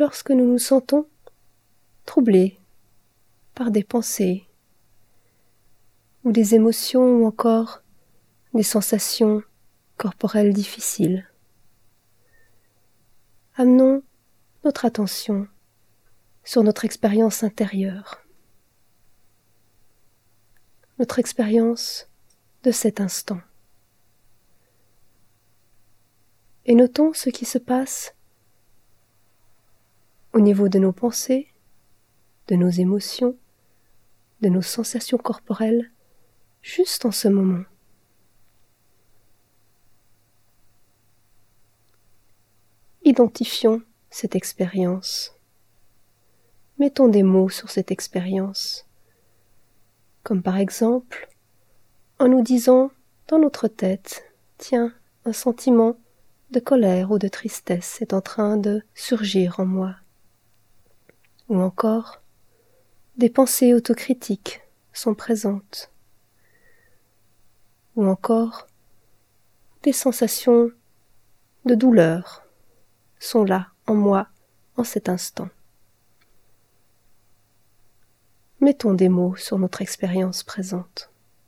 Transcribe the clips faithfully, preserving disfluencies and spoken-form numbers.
lorsque nous nous sentons troublés par des pensées ou des émotions ou encore des sensations corporelles difficiles, amenons notre attention sur notre expérience intérieure, notre expérience de cet instant. Et notons ce qui se passe au niveau de nos pensées, de nos émotions, de nos sensations corporelles, juste en ce moment. Identifions cette expérience. Mettons des mots sur cette expérience, comme par exemple en nous disant dans notre tête, tiens, un sentiment de colère ou de tristesse est en train de surgir en moi. Ou encore, des pensées autocritiques sont présentes. Ou encore, des sensations de douleur sont là en moi en cet instant. Mettons des mots sur notre expérience présente.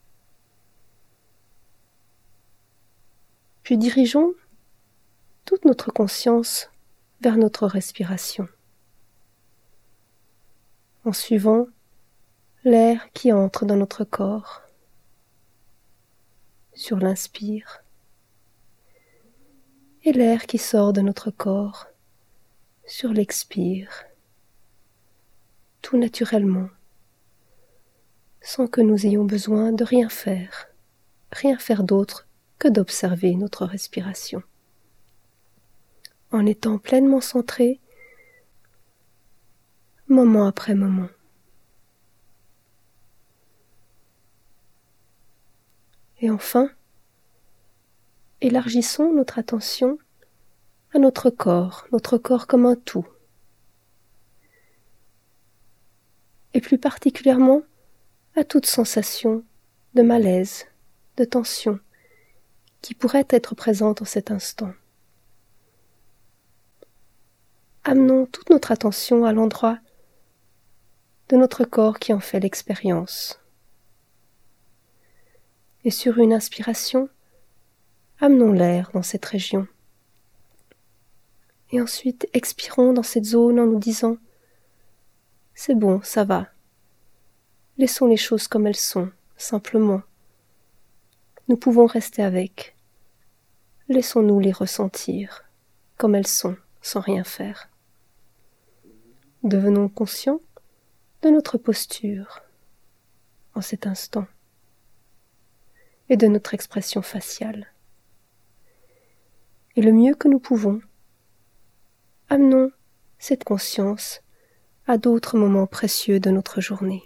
Puis dirigeons toute notre conscience vers notre respiration, en suivant l'air qui entre dans notre corps sur l'inspire et l'air qui sort de notre corps sur l'expire, tout naturellement, sans que nous ayons besoin de rien faire, rien faire d'autre que d'observer notre respiration, en étant pleinement centré, moment après moment. Et enfin, élargissons notre attention à notre corps, notre corps comme un tout, et plus particulièrement à toute sensation de malaise, de tension qui pourrait être présente en cet instant. Amenons toute notre attention à l'endroit de notre corps qui en fait l'expérience. Et sur une inspiration, amenons l'air dans cette région. Et ensuite, expirons dans cette zone en nous disant « C'est bon, ça va. Laissons les choses comme elles sont, simplement. Nous pouvons rester avec. Laissons-nous les ressentir, comme elles sont, sans rien faire. » Devenons conscients de notre posture en cet instant et de notre expression faciale. Et le mieux que nous pouvons, amenons cette conscience à d'autres moments précieux de notre journée.